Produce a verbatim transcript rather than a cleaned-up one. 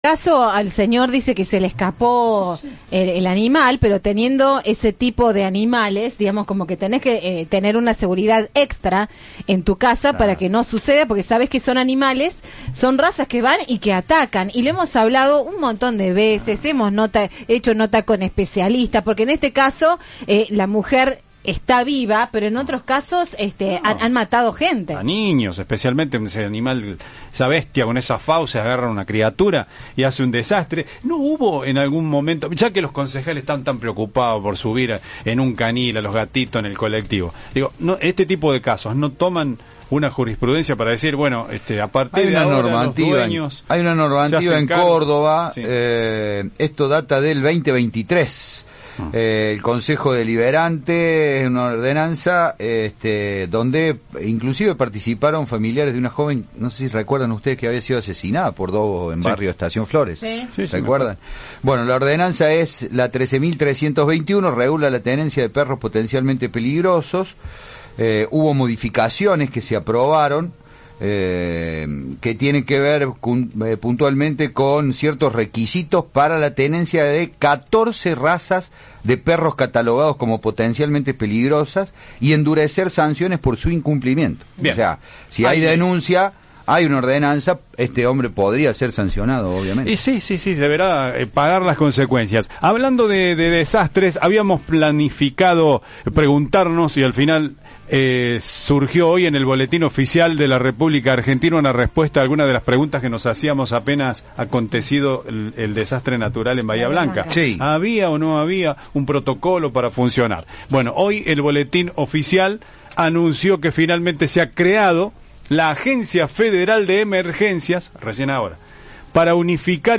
Caso al señor dice que se le escapó el, el animal, pero teniendo ese tipo de animales, digamos, como que tenés que eh, tener una seguridad extra en tu casa claro. para que no suceda, porque sabes que son animales, son razas que van y que atacan, y lo hemos hablado un montón de veces, hemos nota, hecho nota con especialistas, porque en este caso eh, la mujer está viva, pero en otros casos este no, han, han matado gente. A niños, especialmente ese animal, esa bestia con esa fauces agarra a una criatura y hace un desastre. ¿No hubo en algún momento, ya que los concejales están tan preocupados por subir en un canil a los gatitos en el colectivo, digo, no, este tipo de casos no toman una jurisprudencia para decir, bueno, este a partir hay una de ahora normativa los dueños hay una normativa en cargo. Córdoba, sí. eh, esto data del veinte veintitrés. Eh, el Consejo Deliberante es una ordenanza este, donde inclusive participaron familiares de una joven, no sé si recuerdan ustedes, que había sido asesinada por dos en sí. barrio Estación Flores. Sí. Sí, sí, ¿Recuerdan? Bueno, la ordenanza es la trece mil trescientos veintiuno, regula la tenencia de perros potencialmente peligrosos. Eh, hubo modificaciones que se aprobaron Eh, que tiene que ver con, eh, puntualmente con ciertos requisitos para la tenencia de catorce razas de perros catalogados como potencialmente peligrosas y endurecer sanciones por su incumplimiento. Bien. O sea, si hay denuncia, hay una ordenanza, este hombre podría ser sancionado, obviamente. Y sí, sí, sí, deberá eh, pagar las consecuencias. Hablando de, de desastres, habíamos planificado preguntarnos y al final eh, surgió hoy en el Boletín Oficial de la República Argentina una respuesta a algunas de las preguntas que nos hacíamos apenas acontecido el, el desastre natural en Bahía Blanca. Sí. ¿Había o no había un protocolo para funcionar? Bueno, hoy el Boletín Oficial anunció que finalmente se ha creado la Agencia Federal de Emergencias, recién ahora, para unificar